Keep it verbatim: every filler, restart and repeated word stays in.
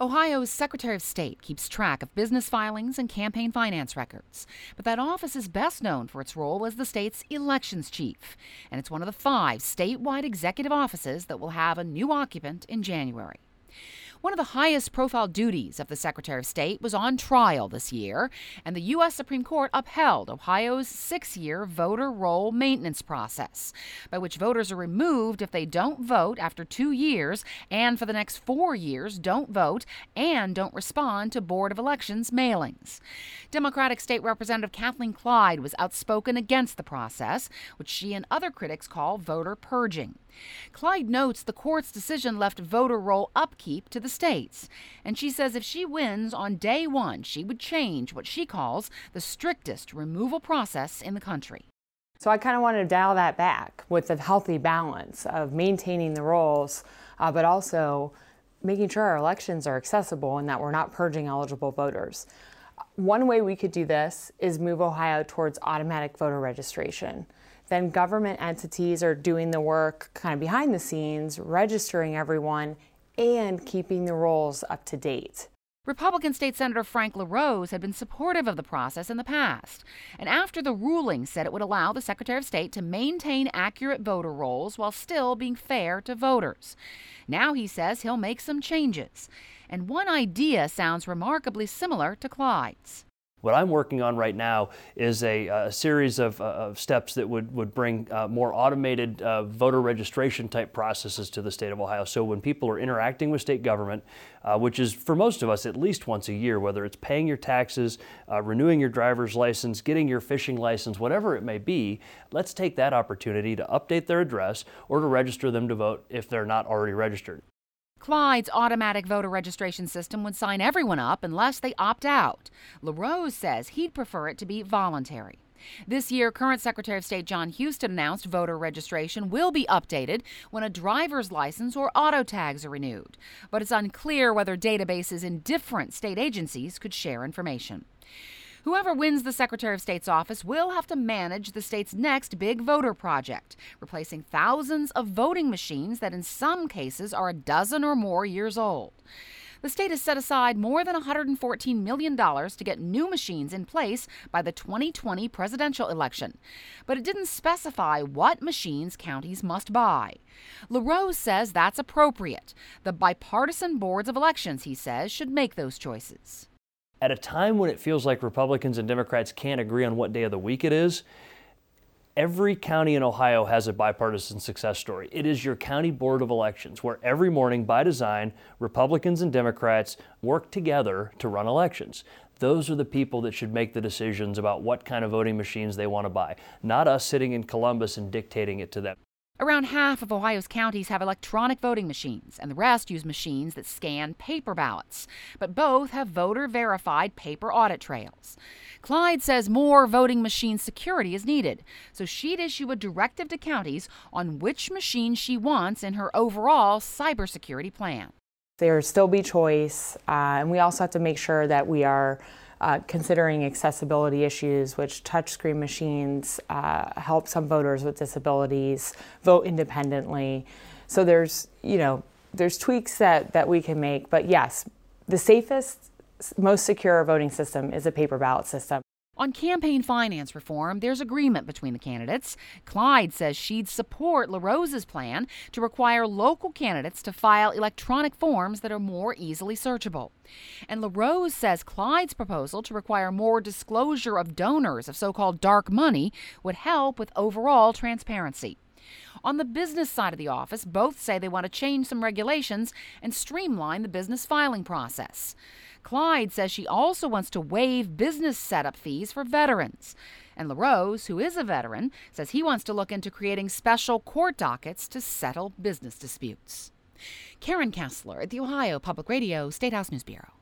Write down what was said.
Ohio's Secretary of State keeps track of business filings and campaign finance records, but that office is best known for its role as the state's elections chief, and it's one of the five statewide executive offices that will have a new occupant in January. One of the highest profile duties of the Secretary of State was on trial this year, and the U S Supreme Court upheld Ohio's six-year voter roll maintenance process, by which voters are removed if they don't vote after two years and for the next four years don't vote and don't respond to Board of Elections mailings. Democratic State Representative Kathleen Clyde was outspoken against the process, which she and other critics call voter purging. Clyde notes the court's decision left voter roll upkeep to the states, and she says if she wins on day one, she would change what she calls the strictest removal process in the country. So I kind of wanted to dial that back with a healthy balance of maintaining the rolls, uh, but also making sure our elections are accessible and that we're not purging eligible voters. One way we could do this is move Ohio towards automatic voter registration. Then government entities are doing the work kind of behind the scenes, registering everyone and keeping the rolls up to date. Republican State Senator Frank LaRose had been supportive of the process in the past, and after the ruling said it would allow the Secretary of State to maintain accurate voter rolls while still being fair to voters. Now he says he'll make some changes, and one idea sounds remarkably similar to Clyde's. What I'm working on right now is a, a series of, uh, of steps that would, would bring uh, more automated uh, voter registration type processes to the state of Ohio. So when people are interacting with state government, uh, which is for most of us at least once a year, whether it's paying your taxes, uh, renewing your driver's license, getting your fishing license, whatever it may be, let's take that opportunity to update their address or to register them to vote if they're not already registered. Clyde's automatic voter registration system would sign everyone up unless they opt out. LaRose says he'd prefer it to be voluntary. This year, current Secretary of State John Huston announced voter registration will be updated when a driver's license or auto tags are renewed, but it's unclear whether databases in different state agencies could share information. Whoever wins the Secretary of State's office will have to manage the state's next big voter project, replacing thousands of voting machines that in some cases are a dozen or more years old. The state has set aside more than one hundred fourteen million dollars to get new machines in place by the twenty twenty presidential election, but it didn't specify what machines counties must buy. LaRose says that's appropriate. The bipartisan boards of elections, he says, should make those choices. At a time when it feels like Republicans and Democrats can't agree on what day of the week it is, every county in Ohio has a bipartisan success story. It is your county board of elections, where every morning, by design, Republicans and Democrats work together to run elections. Those are the people that should make the decisions about what kind of voting machines they want to buy, not us sitting in Columbus and dictating it to them. Around half of Ohio's counties have electronic voting machines, and the rest use machines that scan paper ballots. But both have voter-verified paper audit trails. Clyde says more voting machine security is needed, so she'd issue a directive to counties on which machine she wants in her overall cybersecurity plan. There will still be choice, uh, and we also have to make sure that we are Uh, considering accessibility issues, which touchscreen machines uh, help some voters with disabilities vote independently. So there's, you know, there's tweaks that, that we can make. But yes, the safest, most secure voting system is a paper ballot system. On campaign finance reform, there's agreement between the candidates. Clyde says she'd support LaRose's plan to require local candidates to file electronic forms that are more easily searchable. And LaRose says Clyde's proposal to require more disclosure of donors of so-called dark money would help with overall transparency. On the business side of the office, both say they want to change some regulations and streamline the business filing process. Clyde says she also wants to waive business setup fees for veterans. And LaRose, who is a veteran, says he wants to look into creating special court dockets to settle business disputes. Karen Kessler at the Ohio Public Radio State House News Bureau.